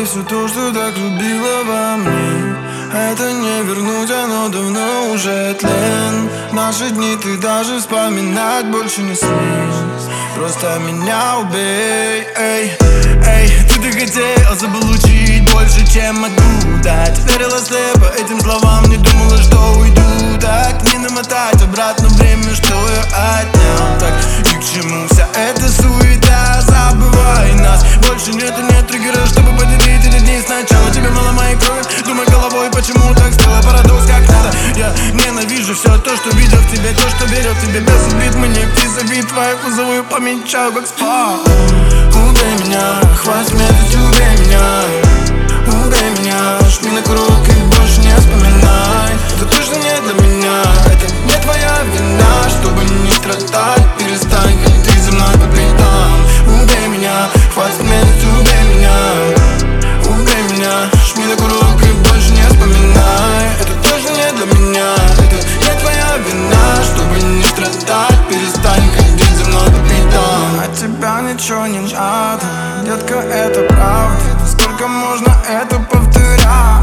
собой все то, что так любила во мне. Это не вернуть, оно давно уже тлен. Наши дни ты даже вспоминать больше не смеешь. Просто меня убей, эй, эй. Ты хотел заполучить больше, чем могу дать. Верила слепо этим словам, не думала, что уйду. Так не намотать обратно время, что я отнял. Так и к чему вся эта суета? Забывай нас, больше нет и нет триггера, чтобы поделить эти дни сначала. Тебе мало моей крови, думай головой, почему так стало. Парадокс как надо. Я ненавижу все то, что видел в тебе, то, что верил в тебе. Без обид мне вид твою кузовую помечаю, как спа. Убей меня, хватит медлить, убей меня. Убей меня, жми на круг и больше не вспоминай. Это точно не для меня, это не твоя вина. Чтобы не страдать, перестань ходить за мной по пятам. Убей меня, хватит медлить, убей меня. Убей меня, жми на круг и больше не вспоминай. Это точно не для меня, это не твоя вина. Чтобы не страдать, перестань ходить за мной по пятам. От тебя ничего не надо, детка, это правда. Сколько можно это повторять?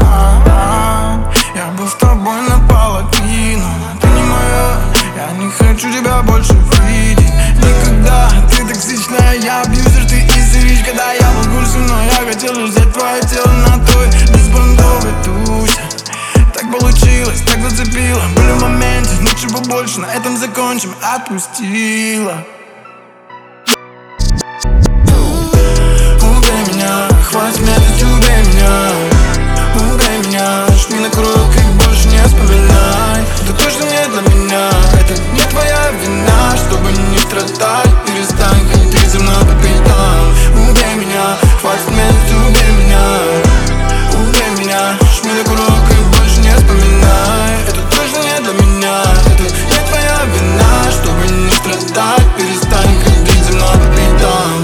Я был с тобой наполовину, ты не моя. Я не хочу тебя больше видеть никогда. Ты токсичная, я абьюзер, ты истеричка. Когда я был в курсе, но я хотел лишь взять твое тело на той беспонтовой тусе. Так получилось, так зацепило. Были в моменте, но чего больше, на этом закончим. Отпустила. Убей меня, хватит медлить, убей меня. Убей меня, жми на круг и больше не вспоминай. Это точно не для меня, это не твоя вина. Чтобы не страдать, перестань ходить за мной по пятам. Убей меня, хватит медлить, убей меня. Убей меня, жми на круг и больше не вспоминай. Это точно не для меня, это не твоя вина. Чтобы не страдать, перестань ходить за мной по пятам.